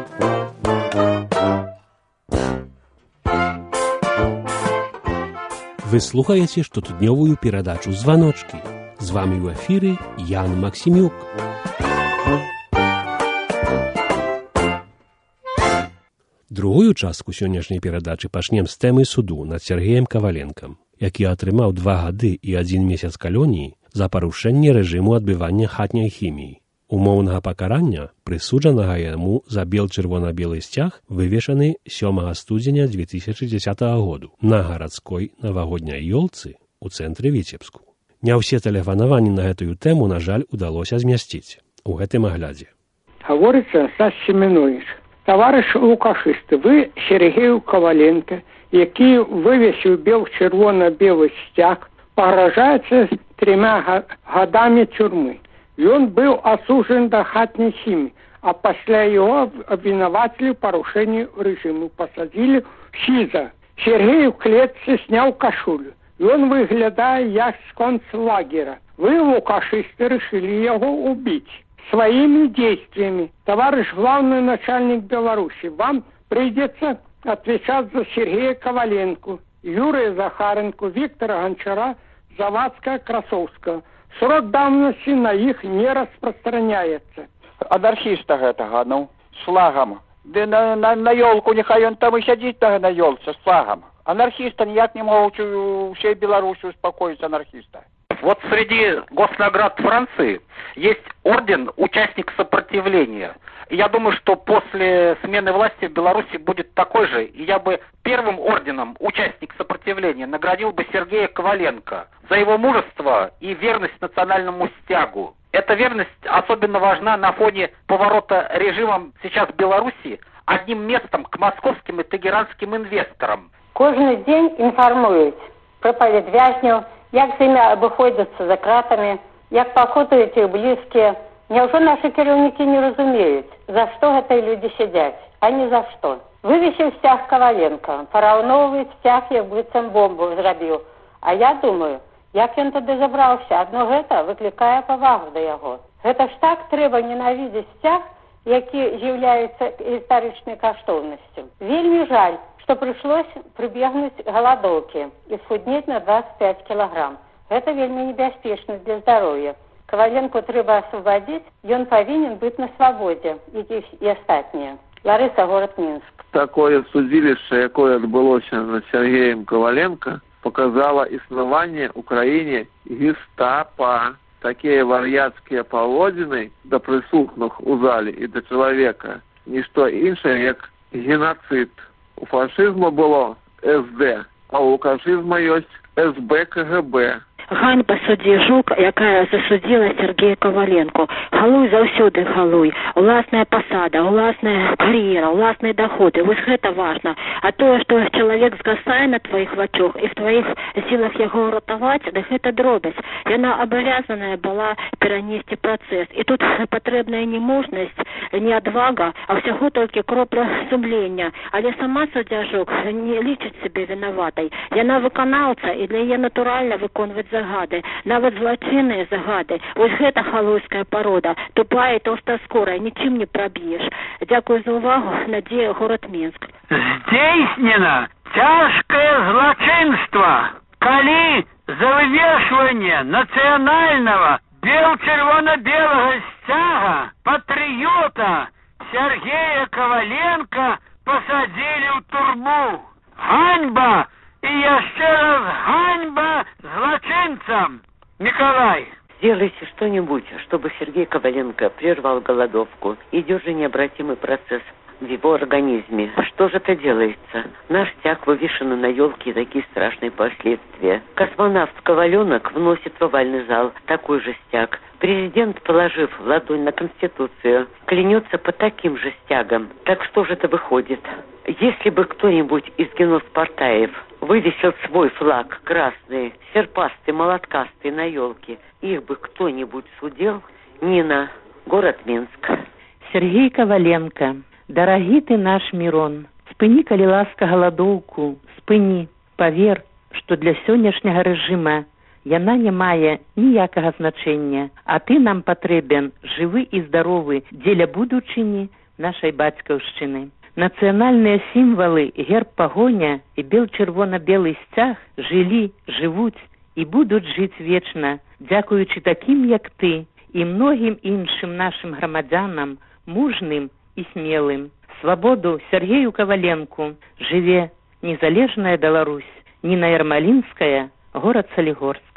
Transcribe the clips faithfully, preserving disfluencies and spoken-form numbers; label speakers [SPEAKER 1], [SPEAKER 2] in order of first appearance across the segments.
[SPEAKER 1] Вы слухаете штотыднёвую перадачу «Званочки». З вами ў эфіры Ян Максімюк. Другую частку сённяшняй перадачы пачнем з тэмы суду над Сергеем Каваленкам, які атрымаў два гады і адзін месяц калоніі за парушэнне рэжыму адбывання хатняй хіміі. Умоўнага пакарання, прысуджанага яму за бел-чырвона-белы сцяг, вывешаны сёмага студзеня дзве тысячы дзесятага году на гарадской навагодняй ёлцы ў цэнтры Віцебску. Не ўсе тэлефанаванні на гэтую тэму, на жаль, удалося змясціць у гэтым аглядзе.
[SPEAKER 2] Гаворыцца Стас Семенович. Товарищ лукашисты, вы Сергею Коваленко, які вывесіў бел-чырвона-белы сцяг, пагражаецца трьмя гадамі тюрмы. Ён быў асуджаны да хатняй хіміі, а пасля яго абвінавацілі ў парушэнні рэжыму, пасадзілі ў СІЗА. Сергей у клетцы сняў кашулю. Ён выглядае як з концлагера. Вы, лукашисты, решили яго убить своими действиями. Товарищ главный начальник Беларуси, вам придется отвечать за Сергея Коваленко, Юрия Захаренко, Виктора Гончара, Завадского, Красовского. Срок давности на их не распространяется.
[SPEAKER 3] Анархиста гэтага, ну, с флагом. Ды на, на, на ёлку, нехай он там и сядзіць на ёлце с флагом. Анархиста никак не могут всей Беларуси успокоить анархиста.
[SPEAKER 4] Вот среди госнаград Франции есть орден «Участник сопротивления». И я думаю, что после смены власти в Беларуси будет такой же. И я бы первым орденом «Участник сопротивления» наградил бы Сергея Коваленко за его мужество и верность национальному стягу. Эта верность особенно важна на фоне поворота режимом сейчас в Беларуси одним местом к московским и тегеранским инвесторам.
[SPEAKER 5] Кожный день информуют про політв'язнів, як з ними обходяться за кратами, як пакутують їх близькі. Неужо наші керівники не розуміють, за що гэты люди сидять, а не за що? Вывесіў сцяг Коваленко, параўноўваюць сцяг, як быццам бомбу зрабіў. А я думаю, як ён тады забраўся, адно гэта выклікае павагу да яго. Гэта ж так трэба ненавідзець сцяг, які з'яўляецца гістарычнай каштоўнасцю. Вельмі жаль, что пришлось прибегнуть к голодовке и схуднеть на двадцать пять килограмм. Это вельми небяспечна для здоровья. Коваленко трэба освободить, и он повинен быть на свободе, и, и остальные. Лариса, город Минск.
[SPEAKER 6] Такое судилище, якое адбылося над Сергеем Коваленко, показало існаванне ў краіне гестапа. Такие вар'яцкія паводзіны да прысутных у зале і да чалавека, нішто іншае, як геноцид. У фашизма было эс дэ, а у лукашизма ёсць эс бэ ка гэ бэ.
[SPEAKER 7] Ганьба суддзі Жук, якая засудзіла Сергея Коваленко. Галуй заўсёды галуй. Уласная пасада, уласная кар'ера, уласныя доходы. Вось гэта важна. А тое, што чалавек згасае на тваіх вачах і в тваіх сілах яго ратаваць, да гэта дробязь. Яна абавязаная была перанесці працэс. І тут патрэбная не мужнасць, не адвага, а ўсяго толькі кропля сумлення. Але сама суддзя Жук не лічыць сябе вінаватай. Яна выканаўца, і для яе натуральна выконваць загады, нават злачынныя загады. Вось гэта халуйская парода, тупая і толстаскорая, нічым не праб'еш. Дзякую за увагу, Надзея, город Минск.
[SPEAKER 8] Здзейснена цяжкае злачынства, калі за вывешванне нацыянальнага бел-чырвона-белага сцяга патрыёта Сергея Коваленко посадили в турму. Ганьба! И еще раз ганьба злочинцам! Николай!
[SPEAKER 9] Сделайте что-нибудь, чтобы Сергей Коваленко прервал голодовку. Идет же необратимый процесс в его организме. Что же это делается? Наш стяг вывешен на елке, такие страшные последствия. Космонавт Коваленок вносит в овальный зал такой же стяг. Президент, положив ладонь на Конституцию, клянется по таким же стягам. Так что же это выходит? Если бы кто-нибудь из геноспартаев вывесил свой флаг красный, серпастый, молоткастый на елке, их бы кто-нибудь судил? Нина, город Минск.
[SPEAKER 10] Сергей Коваленко, дорогі ты наш Мирон, спыні, калі ласка, галадоўку, спыні, павер, што для сённяшняга рэжыма яна не мае ніякага значэння, а ты нам патрэбен жывы і здаровы дзеля будучыні нашай бацькаўшчыны. Нацыянальныя сімвалы герб пагоня і бел-чырвона-белы сцяг жылі, жывуць і будуць жыць вечна, дзякуючы такім, як ты, і многім іншым нашым грамадзянам, мужным і смелым. Свабоду Сергею Каваленку. Жыве незалежная Беларусь. Ніна Ярмалінская, горад Салігорск.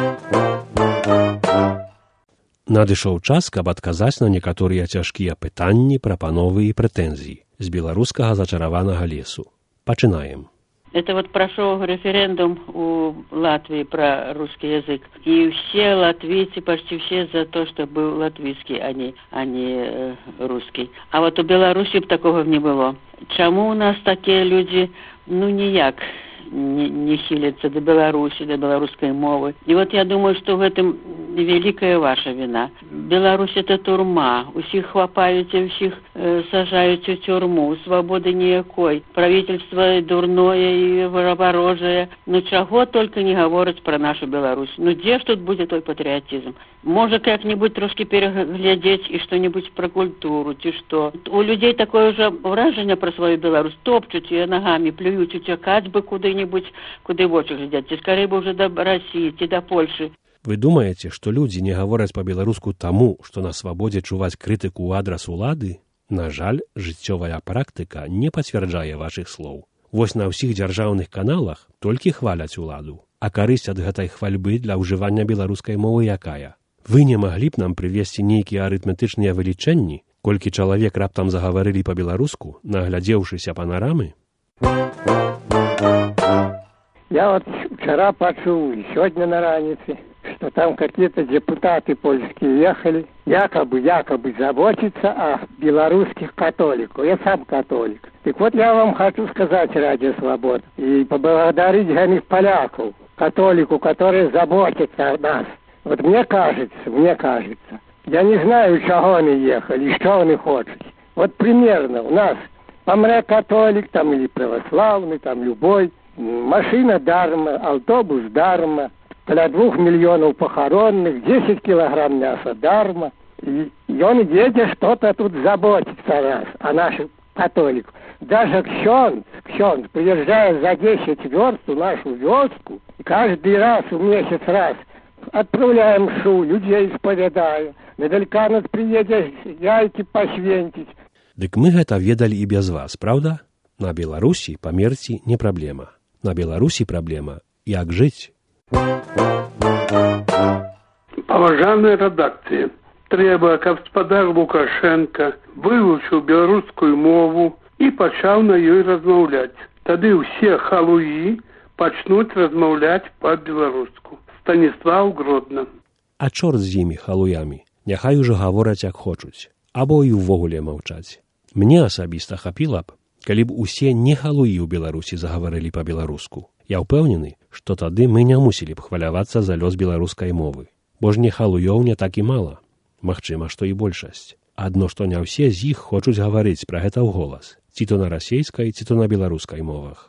[SPEAKER 1] Надышоў час, каб адказаць на некаторыя цяжкія пытанні, прапановы і прэтэнзіі з беларускага зачараванага лесу. Пачынаем.
[SPEAKER 11] Это вот прошел референдум у Латвии про русский язык. И все латвийцы, почти все за то, что был латвийский, а не, а не э, русский. А вот у Беларуси такого не было. Чему у нас такие люди, ну, ніяк не, не хиляться до Беларуси, до белорусской мовы. И вот я думаю, что в этом великая ваша вина. Беларусь — это турма. Усіх хвапаете, усіх э, сажаете в тюрьму. Свободы ніякой. Правительство дурное и ворожее. Ну, чего только не говорить про нашу Беларусь. Ну, где ж тут будет той патриотизм? Может, как-нибудь трошки переглядеть и что-нибудь про культуру, и что. У людей такое уже вражение про свою Беларусь. Топчут ее ногами, плюют, утекать бы куда-нибудь, куда в очи глядят. И скорее бы уже до России, и до Польши.
[SPEAKER 1] Вы думаеце, што людзі не гавораць па-беларуску таму, што на свабодзе чуваць крытыку ў адрас улады? На жаль, жыццёвая практыка не пацвярджае вашых слоў. Вось на ўсіх дзяржаўных каналах толькі хваляць уладу. А карысць ад гэтай хвальбы для ўжывання беларускай мовы якая? Вы не маглі б нам прывесці нейкія арытметычныя вылічэнні, колькі чалавек раптам загаварылі па-беларуску, наглядзеўшыся панарамы?
[SPEAKER 2] Я вот вчера почул, и сегодня на ранице, что там какие-то депутаты польские ехали, якобы, якобы заботиться о белорусских католиках. Я сам католик. Так вот я вам хочу сказать, ради свободы, и поблагодарить самих поляков, католику, которые заботятся о нас. Вот мне кажется, мне кажется, я не знаю, чего они ехали, что они хотят. Вот примерно у нас помре католик, там или православный, там любой, машина дарма, автобус дарма, для двух миллионов похоронных, десять килограмм мяса дарма. И, и он едет что-то тут заботится о нас, о наших католиках. Даже ксёндз, ксёндз, приезжая за десять верст в нашу вёску, каждый раз, в месяц раз, отправляем шу, людей исповедаю. На Великанец приедешь, яйки посвентить.
[SPEAKER 1] Дык мы гэта ведалі і без вас, правда? На Беларусі памерці не праблема. На Беларусі праблема, як жыць.
[SPEAKER 12] Паважаная рэдакцыя, трэба, каб гаспадар Лукашенко вывучыў беларускую мову і пачаў на ёй размаўляць. Тады ўсе халуі пачнуць размаўляць па-беларуску. Станіслав Гродно.
[SPEAKER 1] А чорт з імі, халуямі. Няхай ужо гавораць, як хочуць. Або і ўвогуле маўчаць. Мне асабіста хапіла б, калі б усе не халуі ў Беларусі загаварылі па-беларуску. Я ўпэўнены, што тады мы не мусілі б хвалявацца за лёс беларускай мовы. Бо ж не халуёў не так і мала. Магчыма, што і большасць. Адно, што не ўсе з іх хочуць гаварыць пра гэта ўголас. Ці то на расейскай, ці то на беларускай мовах.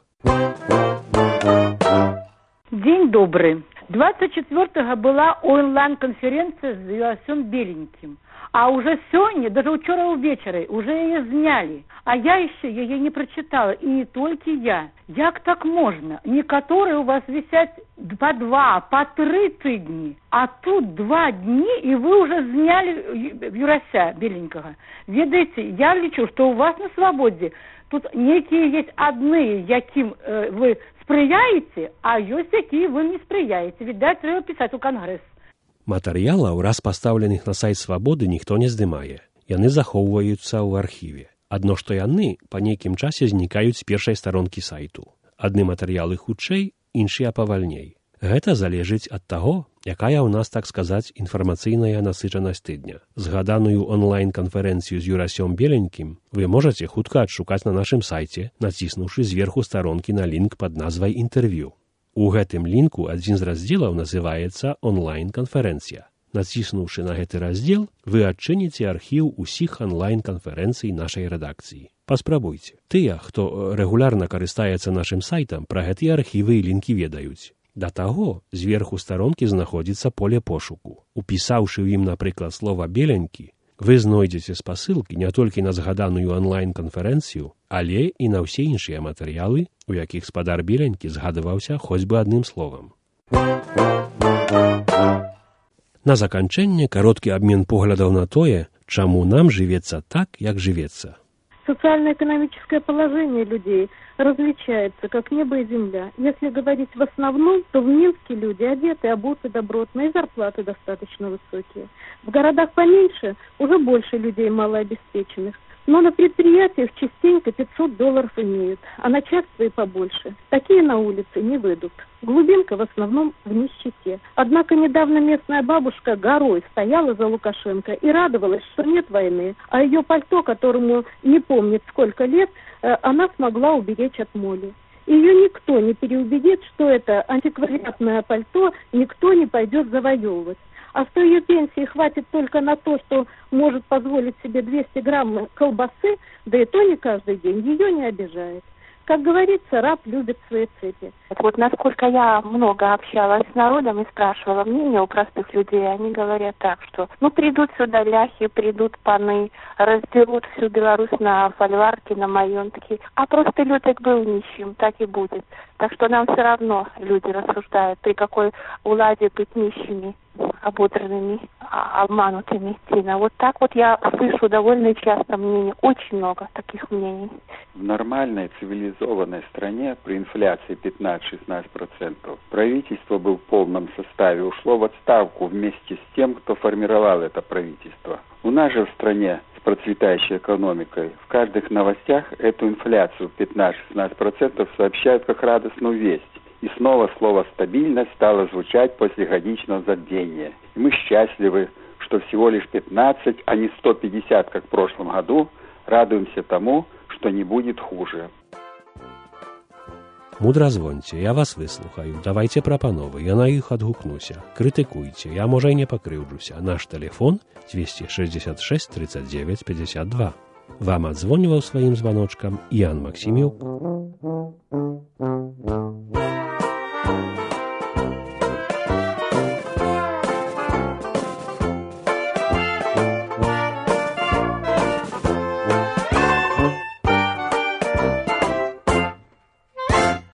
[SPEAKER 13] Дзень добры. двадцать четвёртого была онлайн-конференция с Юрасем Беленьким. А уже сегодня, даже вчера увечері, уже ее зняли. А я еще ее не прочитала. И не только я. Як так можно? Некоторые у вас висят по два, по три тыдни. А тут два дни, и вы уже зняли Юрася Беленького. Ведаете, я лечу, что у вас на свободе тут некие есть одни, яким э, вы сприяете, а есть якие вы не сприяете. Видать, треба писать у Конгресс.
[SPEAKER 1] Матэрыялаў, раз пастаўленых на сайт свабоды, ніхто не здымае. Яны захоўваюцца ў архіве. Адно, што яны па нейкім часе знікаюць з першай старонкі сайту. Адны матэрыялы хутчэй, іншыя павальней. Гэта залежыць ад таго, якая ў нас, так сказаць, інфармацыйная насычанасць тыдня. Згаданую онлайн-канферэнцыю з Юрасём Беленькім вы можаце хутка адшукаць на нашым сайце, націснуўшы зверху старонкі на лінк пад назвай «Інтэрв'ю». У гэтым лінку адзін з раздзелаў называецца «Онлайн-канферэнцыя». Націснуўшы на гэты раздзел, вы адчыніце архіў усіх онлайн-канферэнцый нашай рэдакцыі. Паспрабуйце. Тыя, хто рэгулярна карыстаецца нашым сайтам, пра гэтыя архівы і лінкі ведаюць. Да таго, зверху старонкі знаходзіцца поле пошуку. Упісаўшы ў ім, напрыклад, слова «беленькі», Вы знойдзеце спасылкі не толькі на згаданую онлайн-канферэнцыю, але і на ўсе іншыя матэрыялы, у якіх спадар Беленькі згадываўся хоць бы адным словам. На заканчэнне кароткі абмен поглядаў на тое, чаму нам жывецца так, як жывецца.
[SPEAKER 14] Социально-экономическое положение людей различается, как небо и земля. Если говорить в основном, то в Минске люди одеты, обуты добротно и зарплаты достаточно высокие. В городах поменьше уже больше людей малообеспеченных. Но на предприятиях частенько пятьсот долларов имеют, а начальство и побольше. Такие на улице не выйдут. Глубинка в основном в нищете. Однако недавно местная бабушка горой стояла за Лукашенко и радовалась, что нет войны, а ее пальто, которому не помнит сколько лет, она смогла уберечь от моли. Ее никто не переубедит, что это антиквариатное пальто никто не пойдет завоевывать. А что ее пенсии хватит только на то, что может позволить себе двести грамм колбасы, да и то не каждый день, ее не обижает. Как говорится, раб любит свои цепи.
[SPEAKER 15] Вот насколько я много общалась с народом и спрашивала мнение у простых людей, они говорят так, что ну придут сюда ляхи, придут паны, раздерут всю Беларусь на фольварки, на маёнтки, а просто Лютик был нищим, так и будет. Так что нам все равно люди рассуждают, при какой уладе быть нищими, ободранными, обманутыми. Вот так вот я слышу довольно часто мнение, очень много таких мнений.
[SPEAKER 16] В нормальной цивилизованной стране при инфляции пятнадцать-шестнадцать процентов правительство бы в полном составе ушло в отставку вместе с тем, кто формировал это правительство. У нас же в стране с процветающей экономикой в каждых новостях эту инфляцию пятнадцать-шестнадцать процентов сообщают как радостную весть. И снова слово «стабильность» стало звучать после годичного забвения. И мы счастливы, что всего лишь пятнадцать, а не сто пятьдесят, как в прошлом году, радуемся тому, что не будет хуже.
[SPEAKER 1] Мудра звоньце, я вас выслухаю. Давайте прапановы, я на іх адгукнуся. Крытыкуйце, я можа і не пакрыўджуся. Наш телефон двести шестьдесят шесть тридцать девять пятьдесят два. Вам адзвоніваў сваім званочкам Ян Максімюк.